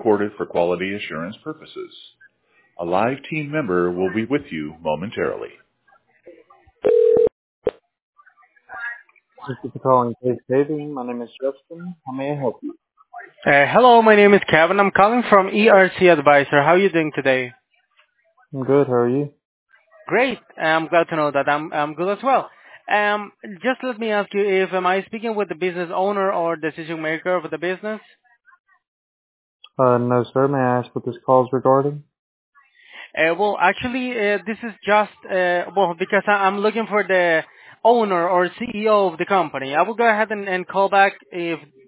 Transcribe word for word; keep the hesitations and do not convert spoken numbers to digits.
recorded for quality assurance purposes. A live team member will be with you momentarily. Thank you for calling Pace Paving. My name is Justin. How may I help you? Uh, hello, my name is Kevin. I'm calling from E R C Advisor. How are you doing today? I'm good. How are you? Great. I'm glad to know that. I'm I'm good as well. Um, just let me ask you if am I speaking with the business owner or decision maker of the business? Uh, no, sir. May I ask what this call is regarding? Uh, well, actually, uh, this is just uh, well because I, I'm looking for the owner or C E O of the company. I will go ahead and, and call back if